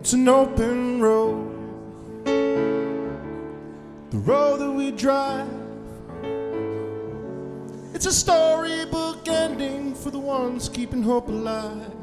It's an open road, the road that we drive. It's a storybook ending for the ones keeping hope alive.